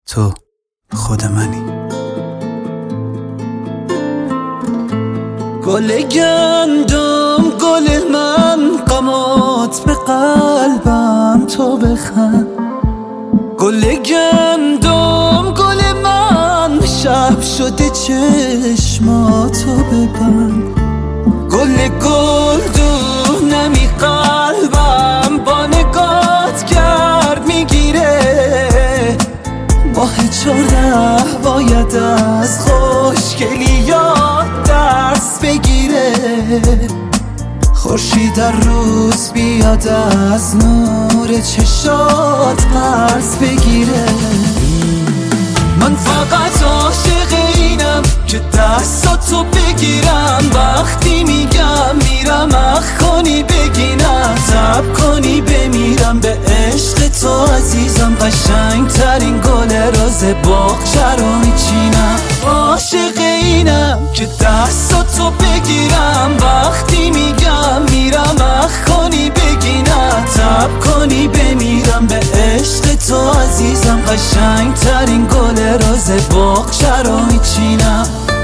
تو خود منی. گل گندم گل من، غمات به قلبم تو بخند. گل گندم گل من، شب شده چشماتو ببند. گل گلدونمی قلبم، با نگات گرد میگیره. ماه 14 باید از خوشگلیات درس بگیره. خورشید در روز بیاد از نور چشات قرض بگیره. من فقط عاشق اینم که دستاتو بگیرم. وقتی میگم میرم اخ کنی بگی نه، تب کنی بمیرم به عشق تو عزیزم. قشنگ ترین گل روز باغچه رو میچینم. عاشق اینم که دستاتو بگیرم. وقتی میگم میرم اخ کنی بگی نه، تب کنی بمیرم به عشق تو عزیزم. قشنگ ترین گل روز باغچه رو میچینم.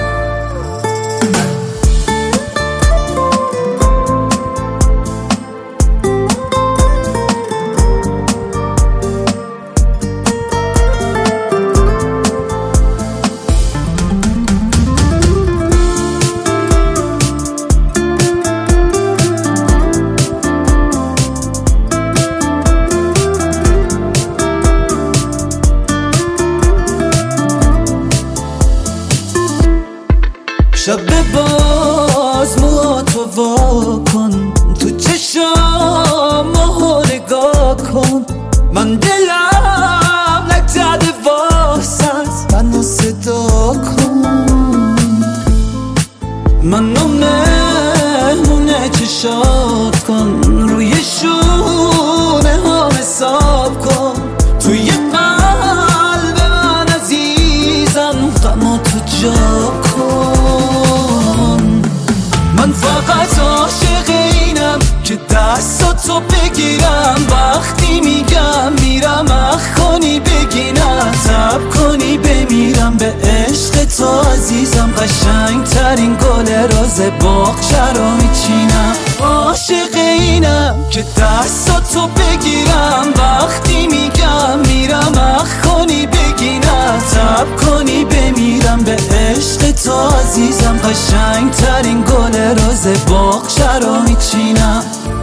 شب باز موهاتو وا کن، تو چشام ماهو نگاه کن. من دلم نگذده واسط، منو صدا کن. منو مهمونه چشات کن، روی شونه ها حساب کن. توی قلب من عزیزم غماتو جا کن. من فقط عاشق اینم که دستاتو بگیرم. وقتی میگم میرم اخ کنی بگی نه، تب کنی بمیرم به عشق تو عزیزم. قشنگ ترین گل روز باغچه رو میچینم. عاشق اینم که دستاتو بگیرم. وقتی میگم میرم اخ کنی بگی نه، تب کنی بمیرم به عشق تو عزیزم. قشنگ ترین گل روز باغچه رو میچینم.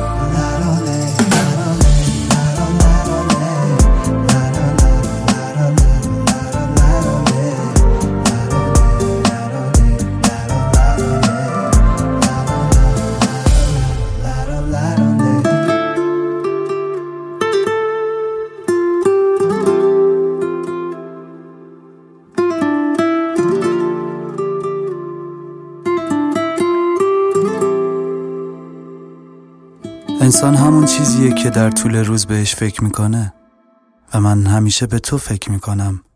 انسان همون چیزیه که در طول روز بهش فکر میکنه و من همیشه به تو فکر میکنم.